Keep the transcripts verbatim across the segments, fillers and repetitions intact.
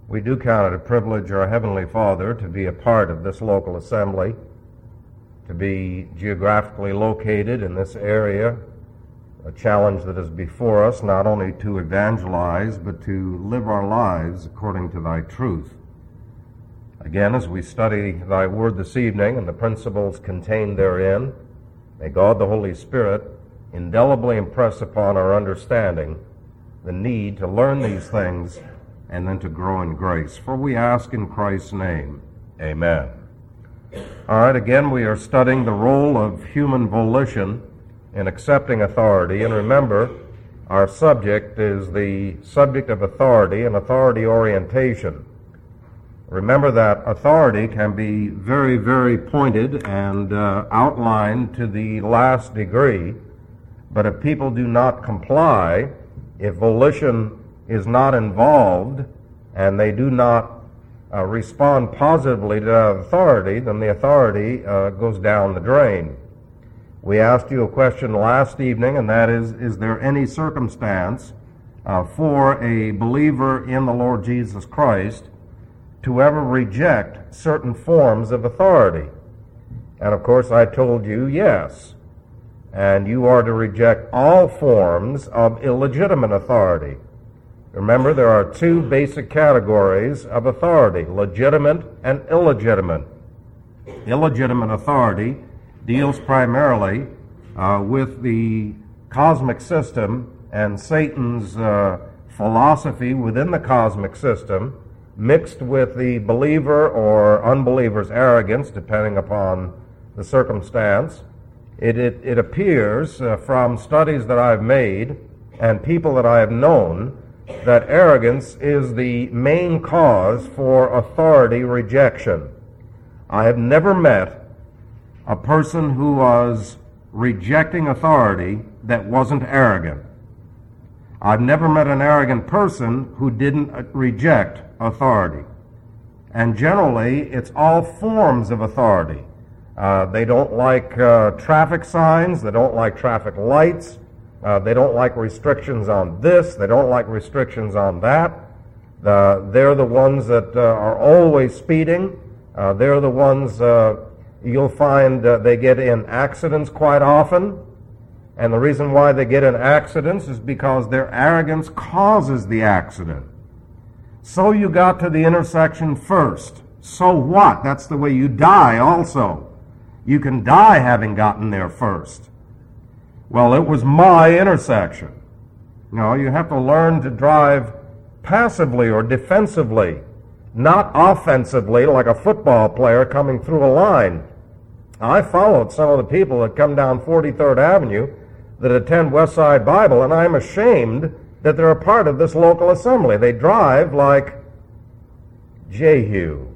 We do count it a privilege, our Heavenly Father, to be a part of this local assembly, to be geographically located in this area, a challenge that is before us, not only to evangelize, but to live our lives according to thy truth. Again, as we study thy word this evening and the principles contained therein, may God the Holy Spirit indelibly impress upon our understanding the need to learn these things and then to grow in grace. For we ask in Christ's name, amen. All right, again, we are studying the role of human volition in accepting authority. And remember, our subject is the subject of authority and authority orientation. Remember that authority can be very, very pointed and uh, outlined to the last degree, but if people do not comply, if volition is not involved and they do not uh, respond positively to that authority, then the authority uh, goes down the drain. We asked you a question last evening, and that is, is there any circumstance uh, for a believer in the Lord Jesus Christ to ever reject certain forms of authority? And of course I told you yes. And you are to reject all forms of illegitimate authority. Remember, there are two basic categories of authority, legitimate and illegitimate. Illegitimate authority deals primarily uh, with the cosmic system and Satan's uh, philosophy within the cosmic system, mixed with the believer or unbeliever's arrogance, depending upon the circumstance. It, it, it appears uh, from studies that I've made and people that I have known that arrogance is the main cause for authority rejection. I have never met a person who was rejecting authority that wasn't arrogant. I've never met an arrogant person who didn't reject authority. And generally, it's all forms of authority. Uh, they don't like uh, traffic signs, they don't like traffic lights, uh, they don't like restrictions on this, they don't like restrictions on that. Uh, they're the ones that uh, are always speeding. Uh, they're the ones uh, you'll find uh, they get in accidents quite often. And the reason why they get in accidents is because their arrogance causes the accident. So you got to the intersection first. So what? That's the way you die also. You can die having gotten there first. Well, it was my intersection. No, you have to learn to drive passively or defensively, not offensively like a football player coming through a line. I followed some of the people that come down forty-third Avenue that attend Westside Bible, and I'm ashamed that they're a part of this local assembly. They drive like Jehu.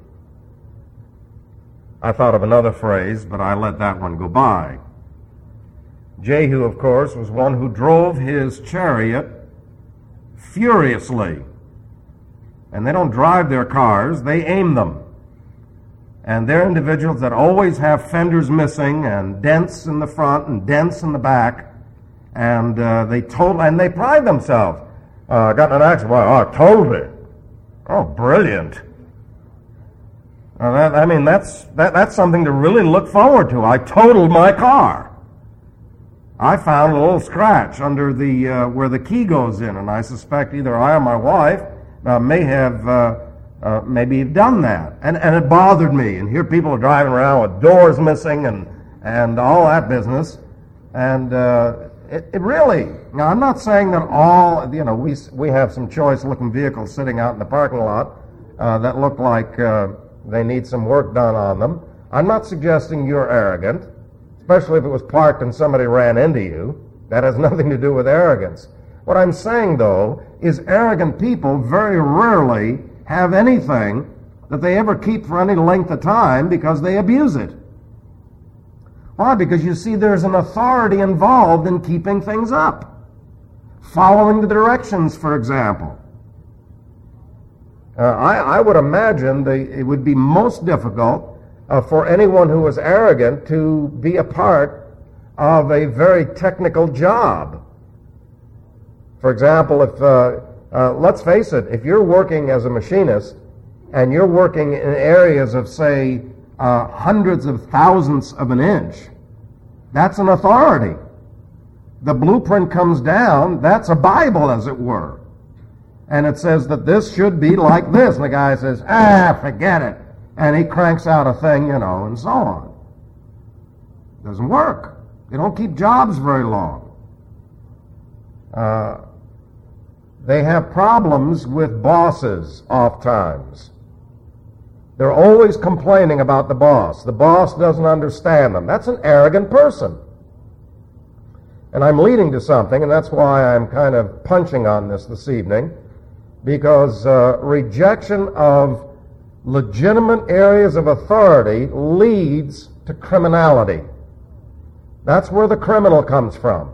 I thought of another phrase, but I let that one go by. Jehu, of course, was one who drove his chariot furiously. And they don't drive their cars, they aim them. And they're individuals that always have fenders missing and dents in the front and dents in the back. And uh, they total, and they pride themselves. I uh, got in an accident. Well, I totaled it. Oh, brilliant. Uh, that, I mean, that's that, that's something to really look forward to. I totaled my car. I found a little scratch under the uh, where the key goes in, and I suspect either I or my wife uh, may have uh, uh, maybe done that, and and it bothered me. And here people are driving around with doors missing and and all that business, and uh, it, it really. Now, I'm not saying that all you know. We we have some choice-looking vehicles sitting out in the parking lot uh, that look like uh, they need some work done on them. I'm not suggesting you're arrogant, especially if it was parked and somebody ran into you. That has nothing to do with arrogance. What I'm saying, though, is arrogant people very rarely have anything that they ever keep for any length of time because they abuse it. Why? Because you see, there's an authority involved in keeping things up. Following the directions, for example. Uh, I, I would imagine the, it would be most difficult Uh, for anyone who was arrogant to be a part of a very technical job. For example, if uh, Uh, let's face it, if you're working as a machinist and you're working in areas of, say, uh, hundreds of thousandths of an inch, that's an authority. The blueprint comes down, that's a Bible, as it were. And it says that this should be like this. And the guy says, ah, forget it. And he cranks out a thing, you know, and so on. Doesn't work. They don't keep jobs very long. Uh, they have problems with bosses oftentimes. They're always complaining about the boss. The boss doesn't understand them. That's an arrogant person. And I'm leading to something, and that's why I'm kind of punching on this this evening, because uh, rejection of legitimate areas of authority leads to criminality. That's where the criminal comes from.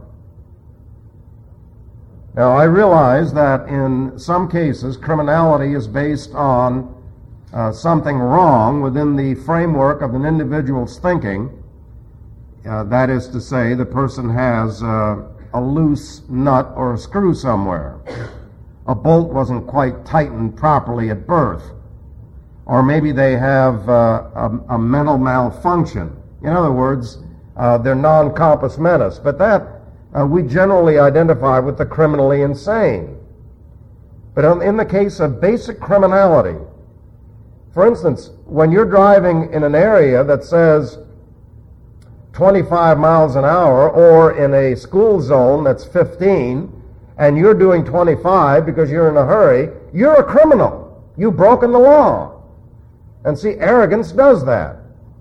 Now, I realize that in some cases, criminality is based on uh, something wrong within the framework of an individual's thinking. Uh, that is to say, the person has uh, a loose nut or a screw somewhere. A bolt wasn't quite tightened properly at birth. Or maybe they have uh, a, a mental malfunction. In other words, uh, they're non-compos mentis. But that uh, we generally identify with the criminally insane. But in the case of basic criminality, for instance, when you're driving in an area that says twenty-five miles an hour, or in a school zone that's fifteen, and you're doing twenty-five because you're in a hurry, you're a criminal. You've broken the law. And see, arrogance does that.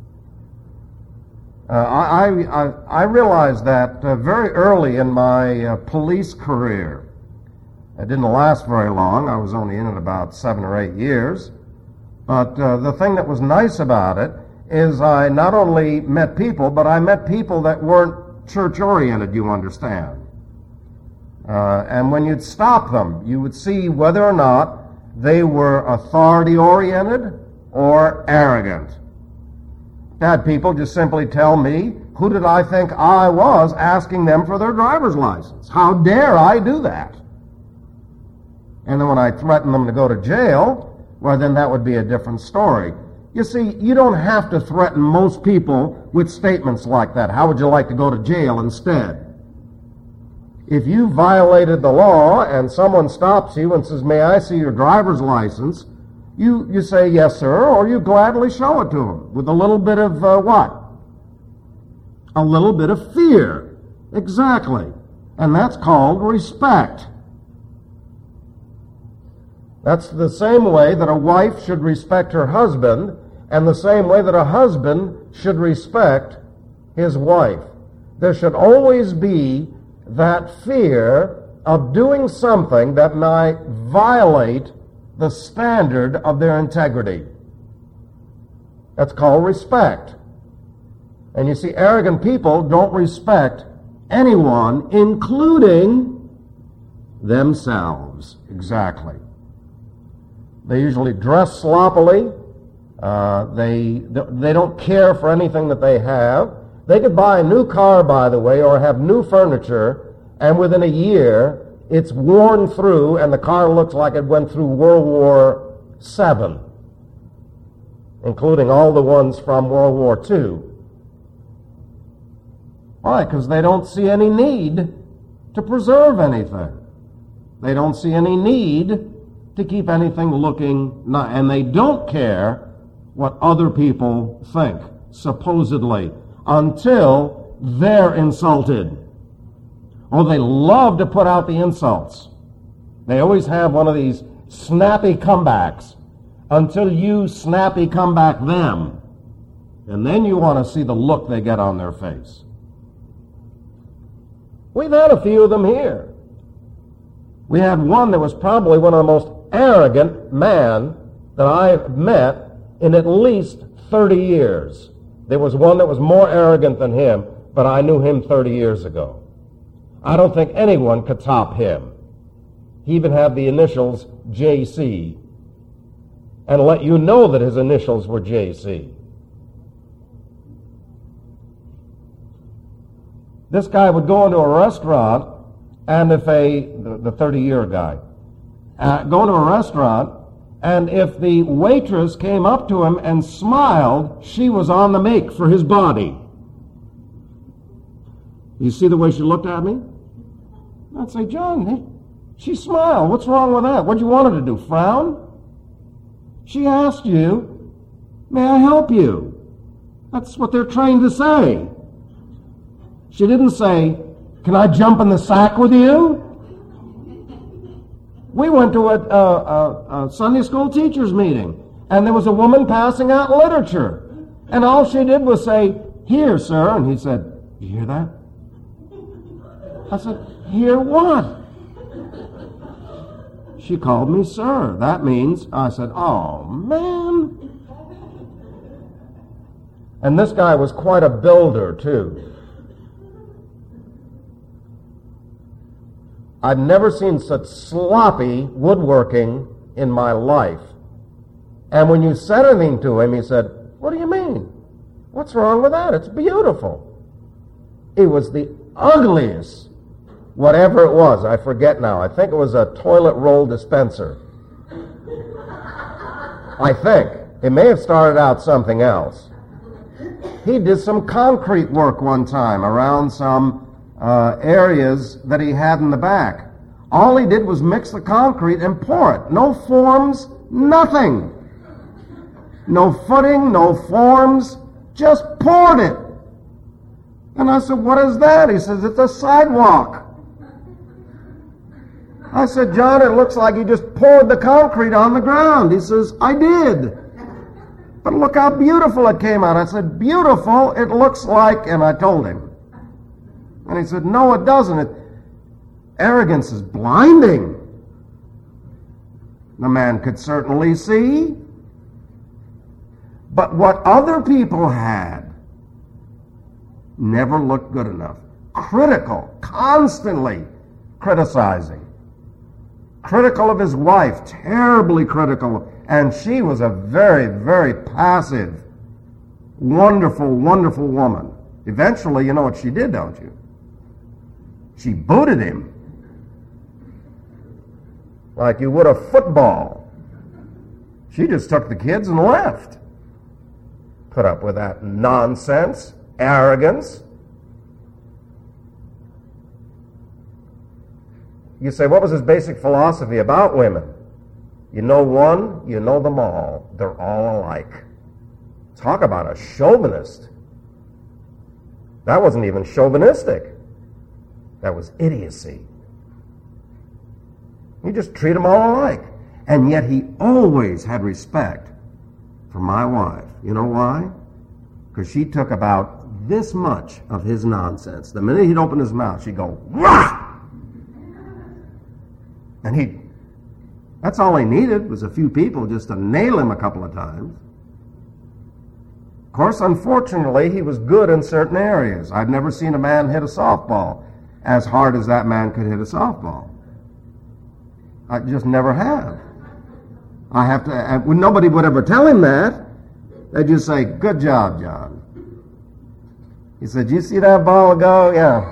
Uh, I, I, I realized that uh, very early in my uh, police career. It didn't last very long. I was only in it about seven or eight years. But uh, the thing that was nice about it is I not only met people, but I met people that weren't church-oriented, you understand. Uh, and when you'd stop them, you would see whether or not they were authority-oriented or arrogant. Had people just simply tell me, who did I think I was asking them for their driver's license? How dare I do that? And then when I threatened them to go to jail, well, then that would be a different story. You see, you don't have to threaten most people with statements like that. How would you like to go to jail instead? If you violated the law and someone stops you and says, may I see your driver's license? You, you say, yes, sir, or you gladly show it to them with a little bit of uh, what? A little bit of fear. Exactly. And that's called respect. That's the same way that a wife should respect her husband, and the same way that a husband should respect his wife. There should always be that fear of doing something that might violate the standard of their integrity. That's called respect. And you see, arrogant people don't respect anyone, including themselves. Exactly. They usually dress sloppily. Uh, they they don't care for anything that they have. They could buy a new car, by the way, or have new furniture, and within a year, it's worn through, and the car looks like it went through World War Seven, including all the ones from World War Two. Why? Because they don't see any need to preserve anything. They don't see any need to keep anything looking nice, and they don't care what other people think, supposedly, until they're insulted. Oh, they love to put out the insults. They always have one of these snappy comebacks until you snappy comeback them. And then you want to see the look they get on their face. We've had a few of them here. We had one that was probably one of the most arrogant men that I've met in at least thirty years. There was one that was more arrogant than him, but I knew him thirty years ago. I don't think anyone could top him. He even had the initials J C, and let you know that his initials were J C. This guy would go into a restaurant, and if a, the thirty-year guy, uh, go to a restaurant, and if the waitress came up to him and smiled, she was on the make for his body. You see the way she looked at me? I'd say, John, hey, she smiled. What's wrong with that? What'd you want her to do, frown? She asked you, may I help you? That's what they're trained to say. She didn't say, can I jump in the sack with you? We went to a, a, a, a Sunday school teachers meeting, and there was a woman passing out literature. And all she did was say, here, sir. And he said, you hear that? I said, hear what? She called me sir. That means, I said, oh, man. And this guy was quite a builder, too. I've never seen such sloppy woodworking in my life. And when you said anything to him, he said, what do you mean? What's wrong with that? It's beautiful. It was the ugliest, whatever it was, I forget now. I think it was a toilet roll dispenser. I think. It may have started out something else. He did some concrete work one time around some uh, areas that he had in the back. All he did was mix the concrete and pour it. No forms, nothing. No footing, no forms, just poured it. And I said, what is that? He says, it's a sidewalk. I said, John, it looks like you just poured the concrete on the ground. He says, I did. But look how beautiful it came out. I said, beautiful, it looks like, and I told him. And he said, no, it doesn't. It, arrogance is blinding. The man could certainly see. But what other people had never looked good enough. Critical, constantly criticizing. Critical of his wife, terribly critical. And she was a very, very passive, wonderful, wonderful woman. Eventually, you know what she did, don't you? She booted him. Like you would a football. She just took the kids and left. Put up with that nonsense, arrogance. You say, what was his basic philosophy about women? You know one, you know them all. They're all alike. Talk about a chauvinist. That wasn't even chauvinistic. That was idiocy. You just treat them all alike. And yet he always had respect for my wife. You know why? Because she took about this much of his nonsense. The minute he'd open his mouth, she'd go, wah! And he, that's all he needed was a few people just to nail him a couple of times. Of course, unfortunately, he was good in certain areas. I've never seen a man hit a softball as hard as that man could hit a softball. I just never have. I have to, I, nobody would ever tell him that. They'd just say, good job, John. He said, you see that ball go? Yeah.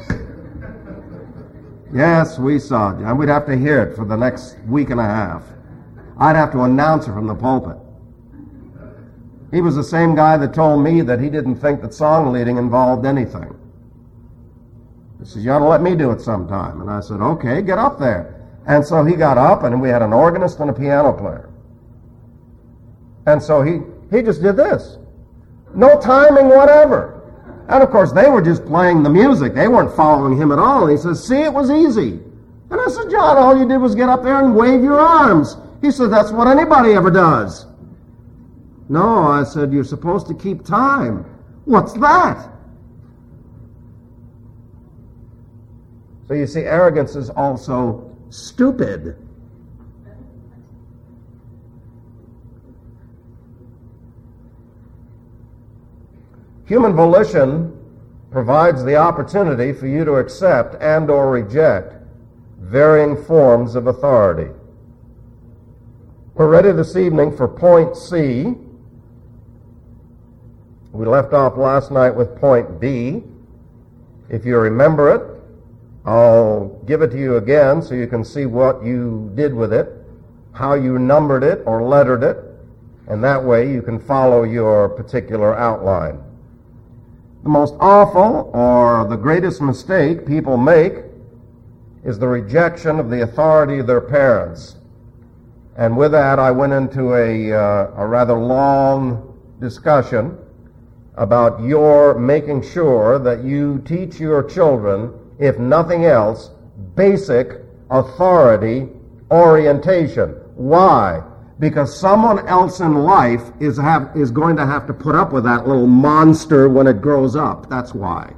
Yes, we saw it. And we'd have to hear it for the next week and a half. I'd have to announce it from the pulpit. He was the same guy that told me that he didn't think that song leading involved anything. He says, you ought to let me do it sometime. And I said, okay, get up there. And so he got up, and we had an organist and a piano player. And so he, he just did this. No timing whatever. And of course, they were just playing the music. They weren't following him at all. And he says, see, it was easy. And I said, John, all you did was get up there and wave your arms. He said, that's what anybody ever does. No, I said, you're supposed to keep time. What's that? So you see, arrogance is also stupid. Human volition provides the opportunity for you to accept and or reject varying forms of authority. We're ready this evening for point C. We left off last night with point B. If you remember it, I'll give it to you again so you can see what you did with it, how you numbered it or lettered it, and that way you can follow your particular outline. The most awful or the greatest mistake people make is the rejection of the authority of their parents. And with that, I went into a, uh, a rather long discussion about your making sure that you teach your children, if nothing else, basic authority orientation. Why? Because someone else in life is have is going to have to put up with that little monster when it grows up. That's why.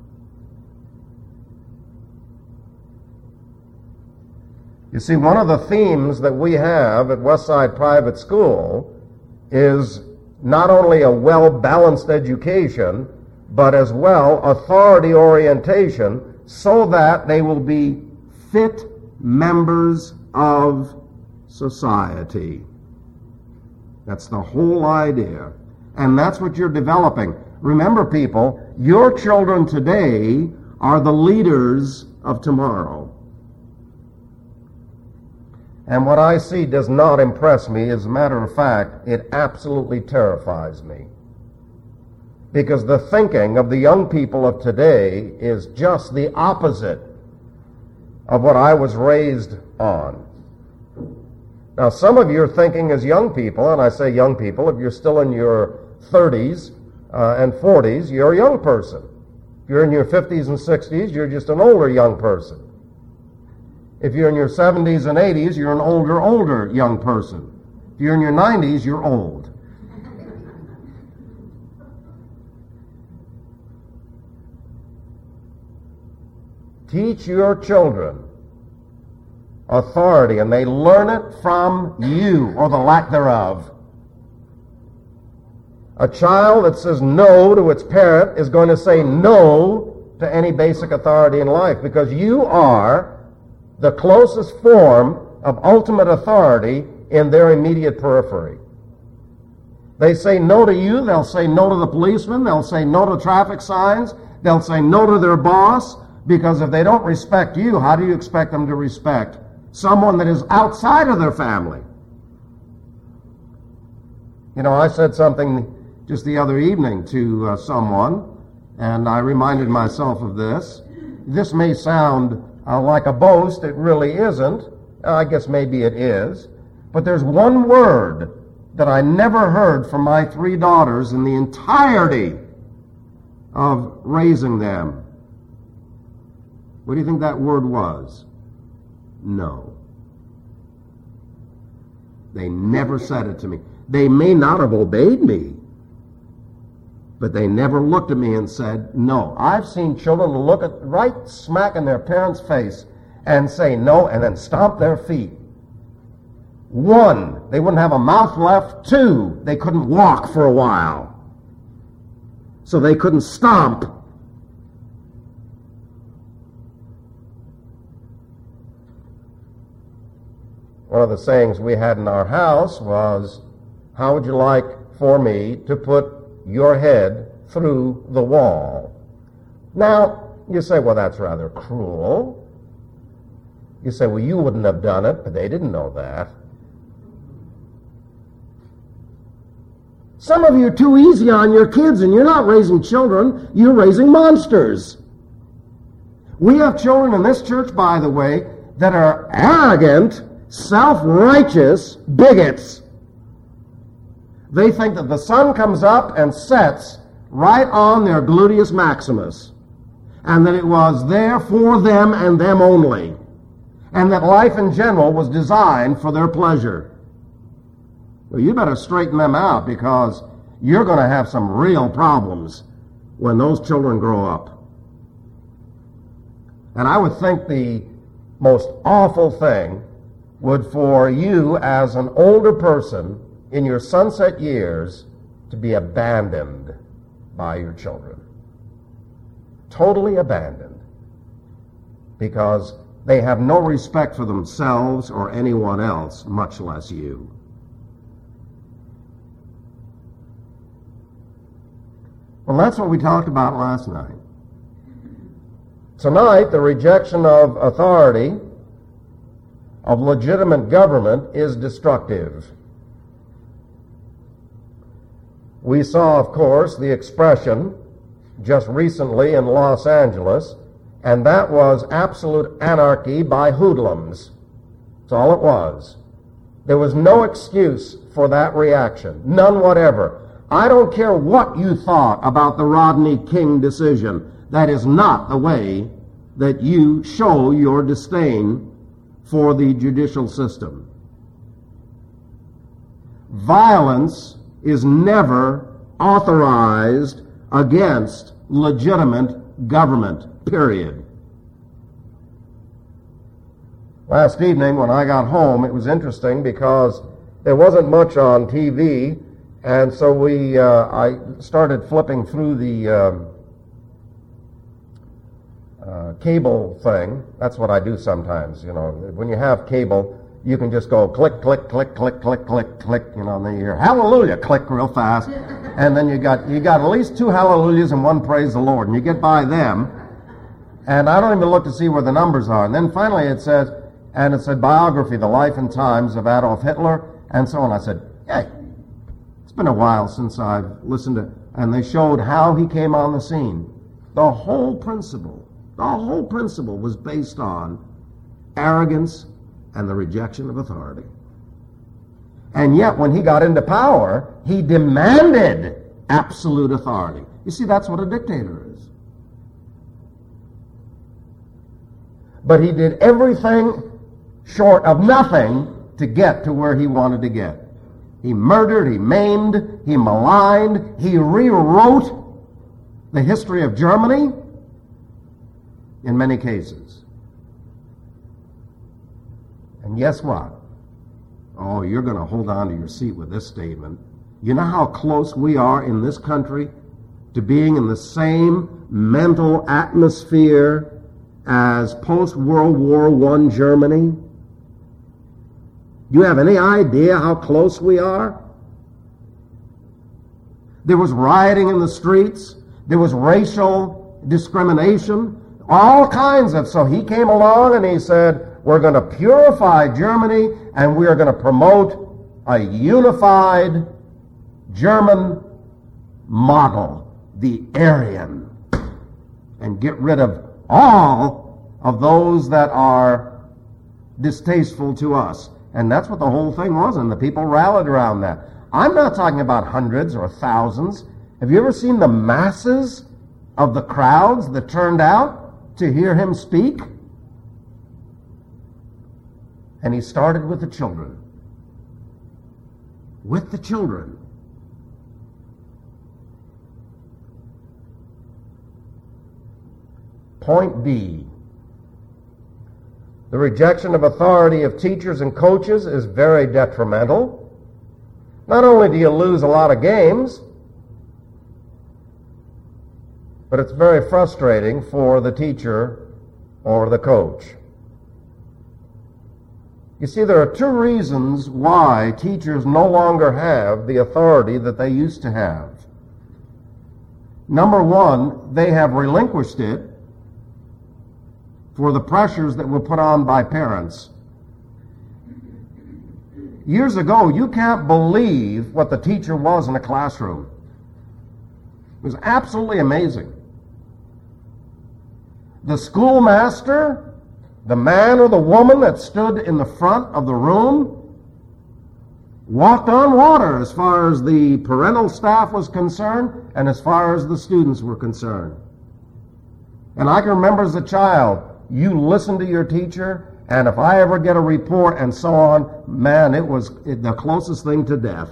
You see, one of the themes that we have at Westside Private School is not only a well-balanced education, but as well authority orientation, so that they will be fit members of society. That's the whole idea. And that's what you're developing. Remember, people, your children today are the leaders of tomorrow. And what I see does not impress me. As a matter of fact, it absolutely terrifies me. Because the thinking of the young people of today is just the opposite of what I was raised on. Now, some of you are thinking as young people, and I say young people, if you're still in your thirties uh, and forties, you're a young person. If you're in your fifties and sixties, you're just an older young person. If you're in your seventies and eighties, you're an older, older young person. If you're in your nineties, you're old. Teach your children authority, and they learn it from you, or the lack thereof. A child that says no to its parent is going to say no to any basic authority in life, because you are the closest form of ultimate authority in their immediate periphery. They say no to you, they'll say no to the policeman, they'll say no to traffic signs, they'll say no to their boss, because if they don't respect you, how do you expect them to respect someone that is outside of their family? You know, I said something just the other evening to uh, someone, and I reminded myself of this. This may sound uh, like a boast. It really isn't. Uh, I guess maybe it is. But there's one word that I never heard from my three daughters in the entirety of raising them. What do you think that word was? No. They never said it to me. They may not have obeyed me, but they never looked at me and said no. I've seen children look at right smack in their parents' face and say no, and then stomp their feet. One, they wouldn't have a mouth left. Two, they couldn't walk for a while, so they couldn't stomp. One of the sayings we had in our house was, how would you like for me to put your head through the wall? Now, you say, well, that's rather cruel. You say, well, you wouldn't have done it, but they didn't know that. Some of you are too easy on your kids, and you're not raising children, you're raising monsters. We have children in this church, by the way, that are arrogant, self-righteous bigots. They think that the sun comes up and sets right on their gluteus maximus, and that it was there for them and them only, and that life in general was designed for their pleasure. Well, you better straighten them out, because you're going to have some real problems when those children grow up. And I would think the most awful thing would for you as an older person in your sunset years to be abandoned by your children. Totally abandoned. Because they have no respect for themselves or anyone else, much less you. Well, that's what we talked about last night. Tonight, the rejection of authority, of legitimate government, is destructive. We saw, of course, the expression just recently in Los Angeles, and that was absolute anarchy by hoodlums. That's all it was. There was no excuse for that reaction, none whatever. I don't care what you thought about the Rodney King decision. That is not the way that you show your disdain for the judicial system. Violence is never authorized against legitimate government, period. Last evening when I got home, it was interesting because there wasn't much on T V, and so we, uh, I started flipping through the um, uh, cable thing. That's what I do sometimes, you know. When you have cable, you can just go click, click, click, click, click, click, click, you know, and then you hear hallelujah, click real fast, and then you got you got at least two hallelujahs and one praise the Lord, and you get by them, and I don't even look to see where the numbers are. And then finally it says, and it said biography, the life and times of Adolf Hitler, and so on. I said, hey, it's been a while since I've listened to, and they showed how he came on the scene. The whole principle, the whole principle was based on arrogance and the rejection of authority. And yet, when he got into power, he demanded absolute authority. You see, that's what a dictator is. But he did everything short of nothing to get to where he wanted to get. He murdered, he maimed, he maligned, he rewrote the history of Germany in many cases. And guess what? Oh, you're going to hold on to your seat with this statement. You know how close we are in this country to being in the same mental atmosphere as post-World War One Germany? Do you have any idea how close we are? There was rioting in the streets. There was racial discrimination. All kinds of... So he came along and he said, we're going to purify Germany and we are going to promote a unified German model, the Aryan, and get rid of all of those that are distasteful to us. And that's what the whole thing was, and the people rallied around that. I'm not talking about hundreds or thousands. Have you ever seen the masses of the crowds that turned out to hear him speak? And he started with the children. With the children. Point B. The rejection of authority of teachers and coaches is very detrimental. Not only do you lose a lot of games, but it's very frustrating for the teacher or the coach. You see, there are two reasons why teachers no longer have the authority that they used to have. Number one, they have relinquished it for the pressures that were put on by parents. Years ago, you can't believe what the teacher was in a classroom. It was absolutely amazing. The schoolmaster, the man or the woman that stood in the front of the room, walked on water as far as the parental staff was concerned and as far as the students were concerned. And I can remember as a child, you listen to your teacher, and if I ever get a report and so on, man, it was the closest thing to death.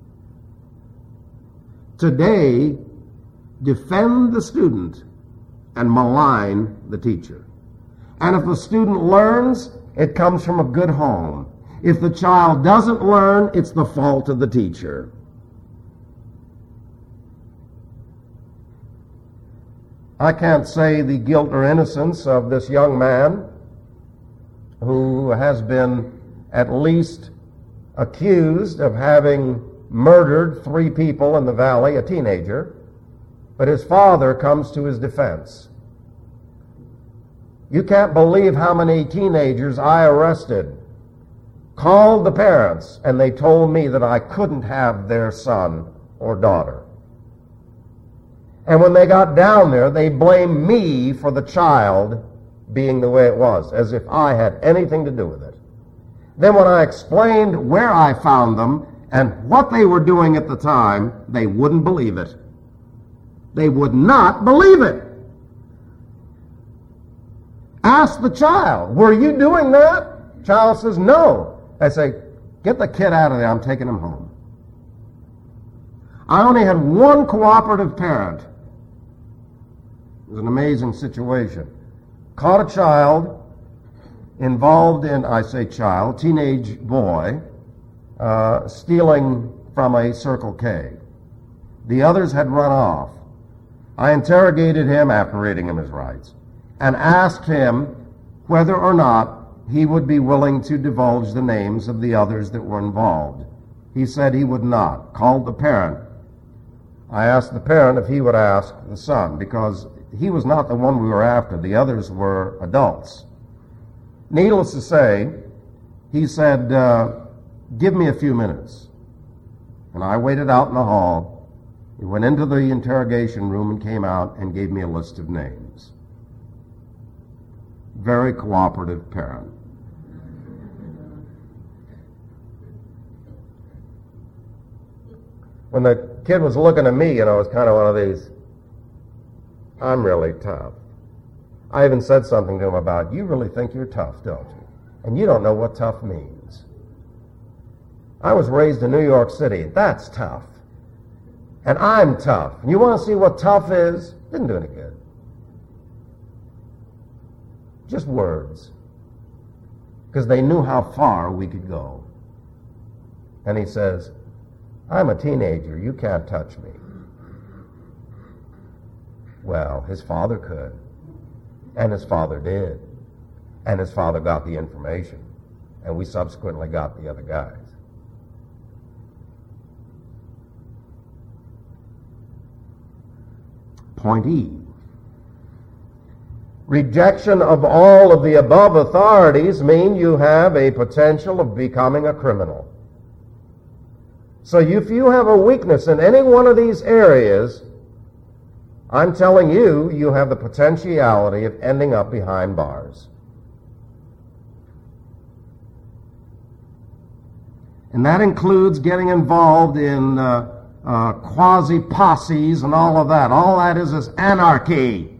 Today, defend the student and malign the teacher. And if the student learns, it comes from a good home. If the child doesn't learn, it's the fault of the teacher. I can't say the guilt or innocence of this young man who has been at least accused of having murdered three people in the valley, a teenager, but his father comes to his defense. You can't believe how many teenagers I arrested. Called the parents, and they told me that I couldn't have their son or daughter. And when they got down there, they blamed me for the child being the way it was, as if I had anything to do with it. Then when I explained where I found them and what they were doing at the time, they wouldn't believe it. They would not believe it. Ask the child, were you doing that? Child says, no. I say, get the kid out of there. I'm taking him home. I only had one cooperative parent. It was an amazing situation. Caught a child involved in, I say child, teenage boy, uh, stealing from a Circle K. The others had run off. I interrogated him after reading him his rights and asked him whether or not he would be willing to divulge the names of the others that were involved. He said he would not. Called the parent. I asked the parent if he would ask the son, because he was not the one we were after. The others were adults. Needless to say, he said, uh, give me a few minutes. And I waited out in the hall. He went into the interrogation room and came out and gave me a list of names. Very cooperative parent. When the kid was looking at me, you know, it was kind of one of these, I'm really tough. I even said something to him about, you really think you're tough, don't you? And you don't know what tough means. I was raised in New York City. That's tough. And I'm tough. And you want to see what tough is? Didn't do any good. Just words. Because they knew how far we could go. And he says, I'm a teenager. You can't touch me. Well, his father could. And his father did. And his father got the information. And we subsequently got the other guys. Point E. Rejection of all of the above authorities mean you have a potential of becoming a criminal. So if you have a weakness in any one of these areas, I'm telling you, you have the potentiality of ending up behind bars. And that includes getting involved in uh, uh, quasi-posses and all of that. All that is is anarchy.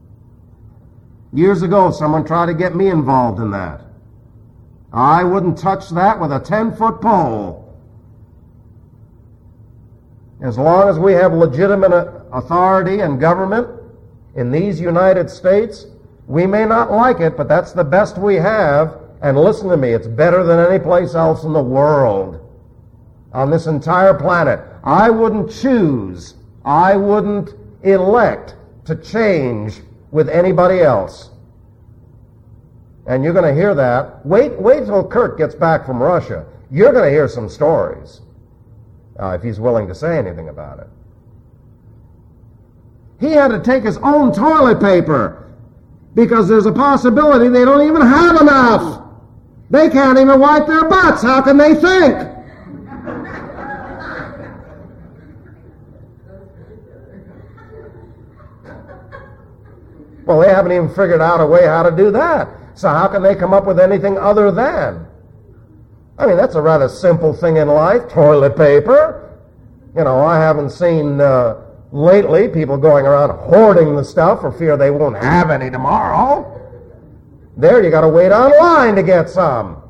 Years ago, someone tried to get me involved in that. I wouldn't touch that with a ten-foot pole. As long as we have legitimate authority and government in these United States, we may not like it, but that's the best we have. And listen to me, it's better than any place else in the world, on this entire planet. I wouldn't choose, I wouldn't elect to change with anybody else. And you're going to hear that. Wait, wait till Kurt gets back from Russia. You're going to hear some stories. Uh, if he's willing to say anything about it. He had to take his own toilet paper because there's a possibility they don't even have enough. They can't even wipe their butts. How can they think? Well, they haven't even figured out a way how to do that. So how can they come up with anything other than? I mean, that's a rather simple thing in life, toilet paper. You know, I haven't seen uh, lately people going around hoarding the stuff for fear they won't have any tomorrow. There, you got to wait online to get some.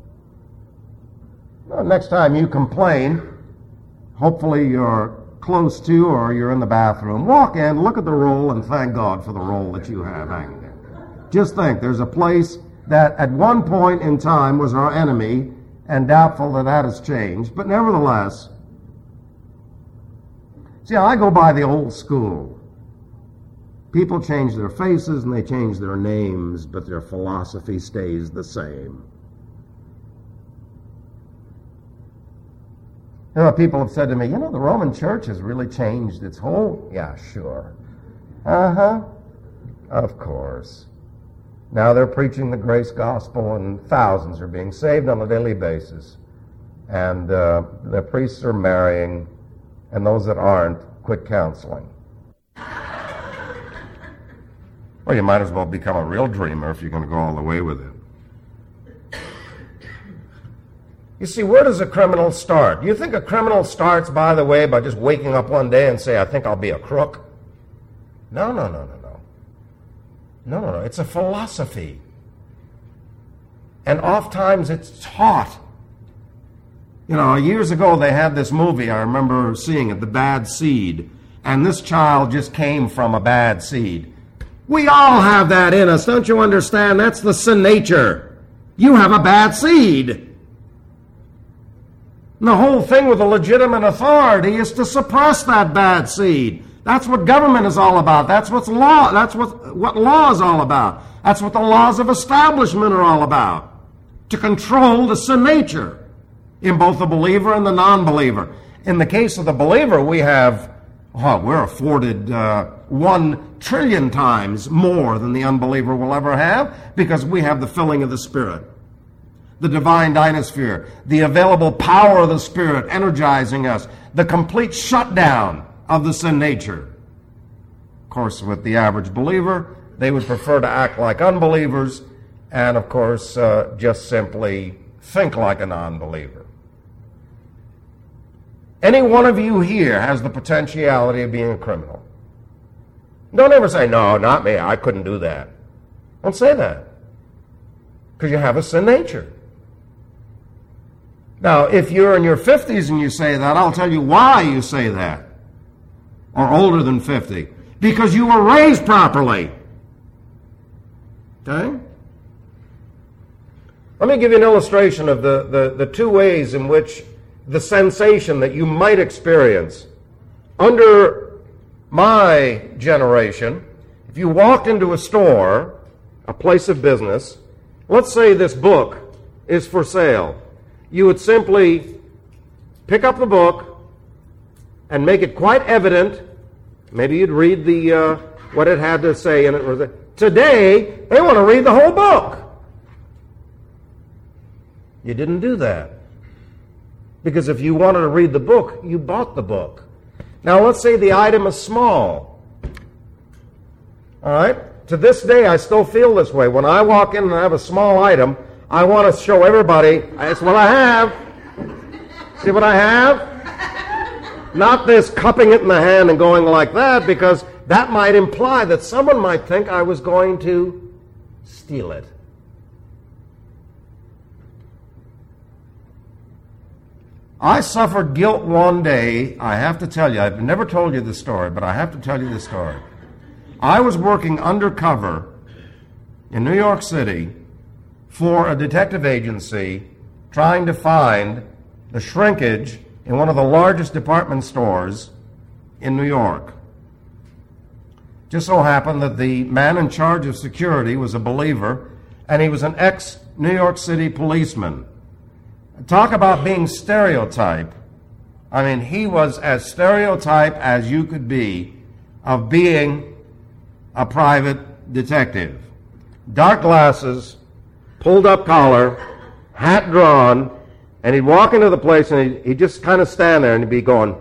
Well, next time you complain, hopefully you're close to or you're in the bathroom, walk in, look at the roll, and thank God for the roll that you have hanging there. Just think, there's a place that at one point in time was our enemy, and doubtful that that has changed. But nevertheless, see, I go by the old school. People change their faces and they change their names, but their philosophy stays the same. You know, people have said to me, you know, the Roman Church has really changed its whole... Yeah, sure. Uh-huh. Of course. Now they're preaching the grace gospel, and thousands are being saved on a daily basis. And uh, the priests are marrying, and those that aren't quit counseling. Well, you might as well become a real dreamer if you're going to go all the way with it. You see, where does a criminal start? You think a criminal starts, by the way, by just waking up one day and say, I think I'll be a crook? No, no, no, no, no. No, no, no. It's a philosophy. And oftentimes it's taught. You know, years ago they had this movie, I remember seeing it, The Bad Seed. And this child just came from a bad seed. We all have that in us, don't you understand? That's the sin nature. You have a bad seed. And the whole thing with a legitimate authority is to suppress that bad seed. That's what government is all about. That's what's law. That's what, what law is all about. That's what the laws of establishment are all about. To control the sin nature in both the believer and the non-believer. In the case of the believer, we have, oh, we're afforded uh, one trillion times more than the unbeliever will ever have, because we have the filling of the Spirit, the divine dynasphere, the available power of the Spirit energizing us, the complete shutdown of the sin nature. Of course, with the average believer, they would prefer to act like unbelievers and, of course, uh, just simply think like a non-believer. Any one of you here has the potentiality of being a criminal. Don't ever say, no, not me, I couldn't do that. Don't say that, because you have a sin nature. Now, if you're in your fifties and you say that, I'll tell you why you say that, or older than fifty. Because you were raised properly. Okay? Let me give you an illustration of the, the, the two ways in which the sensation that you might experience. Under my generation, if you walked into a store, a place of business, let's say this book is for sale. You would simply pick up the book and make it quite evident. Maybe you'd read the uh, what it had to say in it. Today, they want to read the whole book. You didn't do that. Because if you wanted to read the book, you bought the book. Now, let's say the item is small. All right? To this day, I still feel this way. When I walk in and I have a small item, I want to show everybody, that's what I have. See what I have? Not this cupping it in the hand and going like that, because that might imply that someone might think I was going to steal it. I suffered guilt one day. I have to tell you, I've never told you this story, but I have to tell you this story. I was working undercover in New York City for a detective agency trying to find the shrinkage in one of the largest department stores in New York. Just so happened that the man in charge of security was a believer, and he was an ex-New York City policeman. Talk about being stereotype. I mean, he was as stereotype as you could be of being a private detective. Dark glasses, pulled up collar, hat drawn, and he'd walk into the place and he'd, he'd just kind of stand there and he'd be going.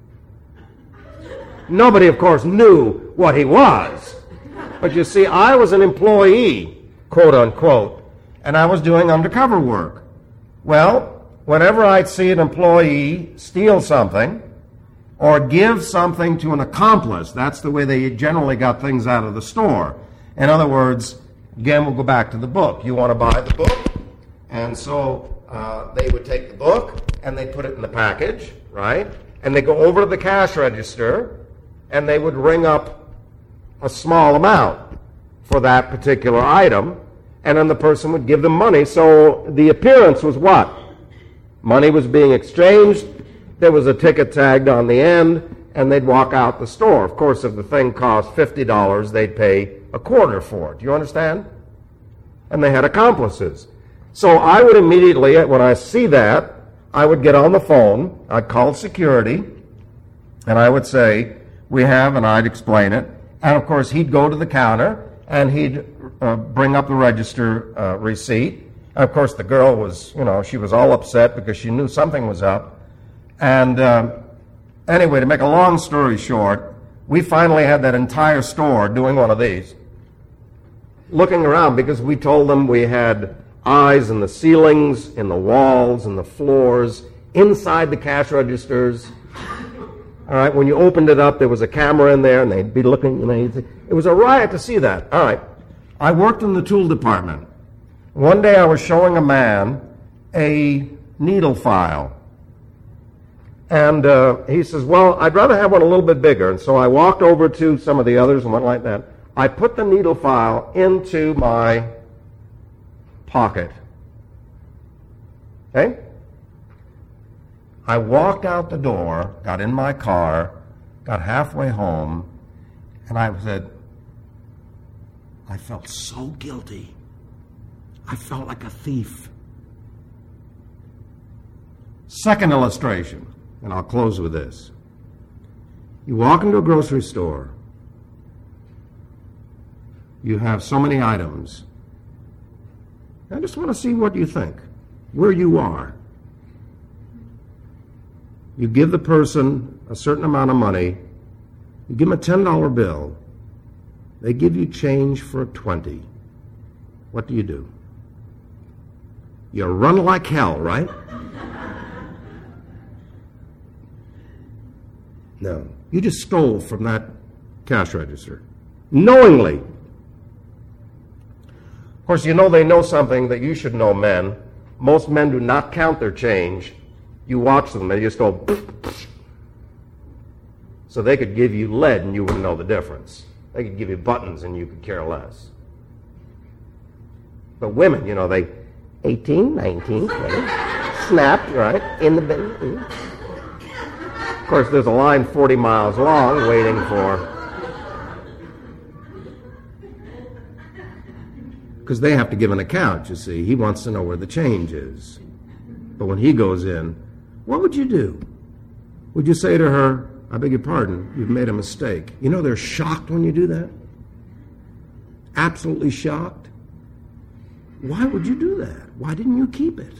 Nobody, of course, knew what he was. But you see, I was an employee, quote unquote, and I was doing undercover work. Well, whenever I'd see an employee steal something or give something to an accomplice, that's the way they generally got things out of the store. In other words, again, we'll go back to the book. You want to buy the book? And so uh, they would take the book and they'd put it in the package, right? And they'd go over to the cash register and they would ring up a small amount for that particular item. And then the person would give them money. So the appearance was what? Money was being exchanged. There was a ticket tagged on the end, and they'd walk out the store. Of course, if the thing cost fifty dollars, they'd pay a quarter for it. Do you understand? And they had accomplices. So I would immediately, when I see that, I would get on the phone. I'd call security, and I would say, we have, and I'd explain it. And, of course, he'd go to the counter, and he'd uh, bring up the register uh, receipt. And of course, the girl was, you know, she was all upset because she knew something was up. And uh, anyway, to make a long story short, we finally had that entire store doing one of these, looking around because we told them we had eyes in the ceilings, in the walls, in the floors, inside the cash registers. All right, when you opened it up, there was a camera in there, and they'd be looking, and they'd, it was a riot to see that. All right, I worked in the tool department. One day I was showing a man a needle file. And uh, he says, well, I'd rather have one a little bit bigger. And so I walked over to some of the others and went like that. I put the needle file into my pocket. Okay? I walked out the door, got in my car, got halfway home, and I said, I felt so guilty. I felt like a thief. Second illustration, and I'll close with this. You walk into a grocery store. You have so many items. I just want to see what you think, where you are. You give the person a certain amount of money. You give them a ten dollar bill. They give you change for a twenty. What do you do? You run like hell, right? No. You just stole from that cash register. Knowingly. Of course, you know they know something that you should know, men. Most men do not count their change. You watch them, they just go, so they could give you lead and you wouldn't know the difference. They could give you buttons and you could care less. But women, you know, they, eighteen, nineteen, twenty, snapped, right, in the bin. Of course, there's a line forty miles long waiting for, because they have to give an account, you see. He wants to know where the change is. But when he goes in, what would you do? Would you say to her, I beg your pardon, you've made a mistake? You know they're shocked when you do that? Absolutely shocked. Why would you do that? Why didn't you keep it?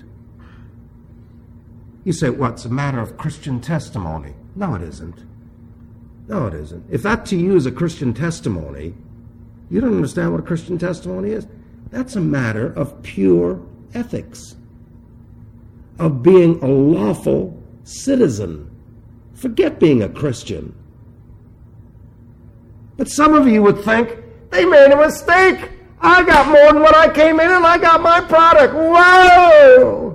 You say, well, it's a matter of Christian testimony. No, it isn't. No, it isn't. If that to you is a Christian testimony, you don't understand what a Christian testimony is. That's a matter of pure ethics, of being a lawful citizen. Forget being a Christian. But some of you would think, they made a mistake. I got more than what I came in and I got my product. Whoa!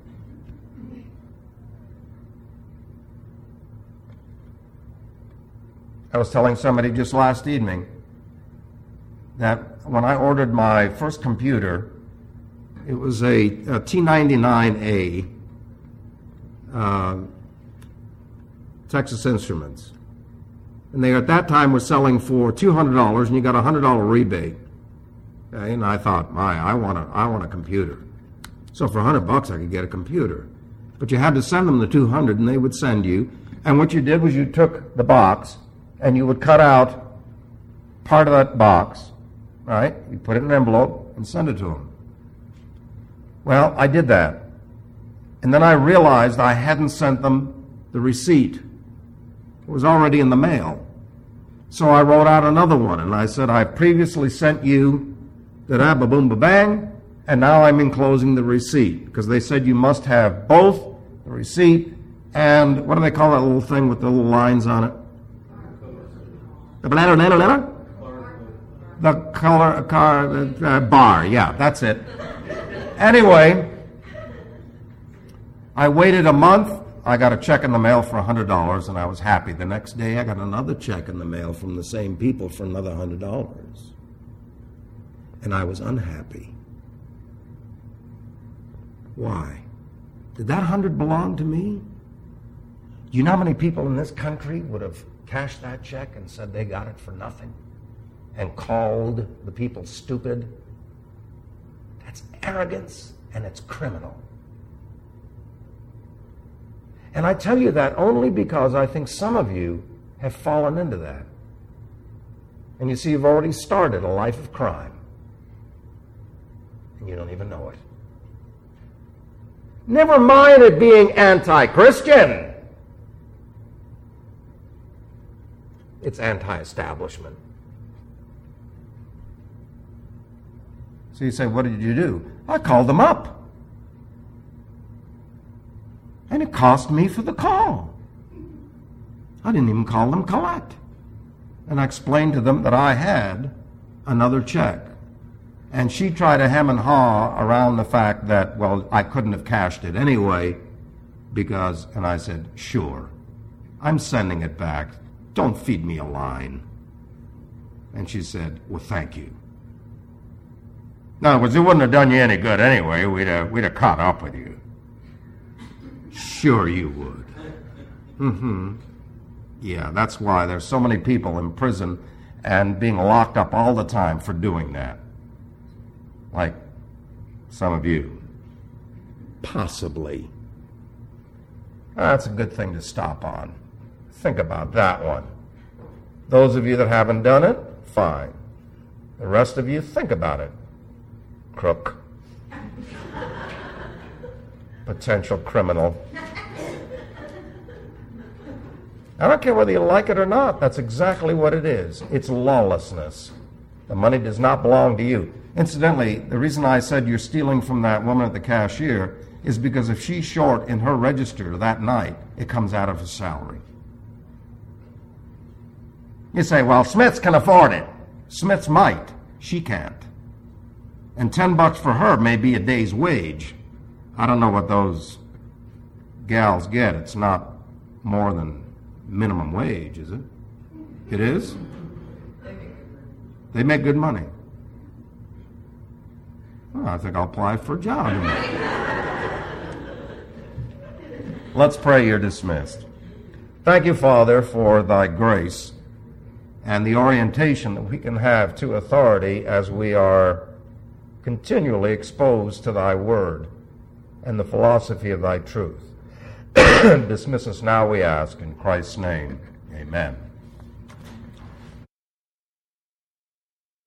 I was telling somebody just last evening that when I ordered my first computer, it was a, a T ninety-nine A, uh, Texas Instruments. And they at that time were selling for two hundred dollars and you got a one hundred dollar rebate. Okay, and I thought, my, I want a, I want a computer. So for one hundred bucks I could get a computer. But you had to send them the two hundred and they would send you. And what you did was you took the box and you would cut out part of that box, right? You put it in an envelope and send it to them. Well, I did that. And then I realized I hadn't sent them the receipt. It was already in the mail. So I wrote out another one, and I said, I previously sent you the da-ba-boom-ba-bang, and now I'm enclosing the receipt, because they said you must have both the receipt and, what do they call that little thing with the little lines on it? The bladder, letter, letter? The color, car, uh, bar, yeah, that's it. Anyway, I waited a month. I got a check in the mail for one hundred dollars, and I was happy. The next day, I got another check in the mail from the same people for another one hundred dollars. And I was unhappy. Why? Did that one hundred belong to me? Do you know how many people in this country would have cashed that check and said they got it for nothing and called the people stupid? That's arrogance, and it's criminal. And I tell you that only because I think some of you have fallen into that. And you see, you've already started a life of crime. And you don't even know it. Never mind it being anti-Christian. It's anti-establishment. So you say, what did you do? I called them up. And it cost me for the call. I didn't even call them collect. And I explained to them that I had another check. And she tried to hem and haw around the fact that, well, I couldn't have cashed it anyway because, and I said, sure, I'm sending it back. Don't feed me a line. And she said, well, thank you. In other words, it wouldn't have done you any good anyway. We'd have, we'd have caught up with you. Sure you would. Mm-hmm. Yeah, that's why there's so many people in prison and being locked up all the time for doing that. Like some of you. Possibly. That's a good thing to stop on. Think about that one. Those of you that haven't done it, fine. The rest of you, think about it. Crook. Potential criminal. I don't care whether you like it or not. That's exactly what it is. It's lawlessness. The money does not belong to you. Incidentally, the reason I said you're stealing from that woman at the cashier is because if she's short in her register that night, it comes out of her salary. You say, well, Smiths can afford it. Smiths might. She can't. And ten bucks for her may be a day's wage. I don't know what those gals get. It's not more than minimum wage, is it? It is? They make good money. Well, I think I'll apply for a job. Let's pray. You're dismissed. Thank you, Father, for thy grace and the orientation that we can have to authority as we are continually exposed to thy word and the philosophy of thy truth. Dismiss us now, we ask, in Christ's name. Amen.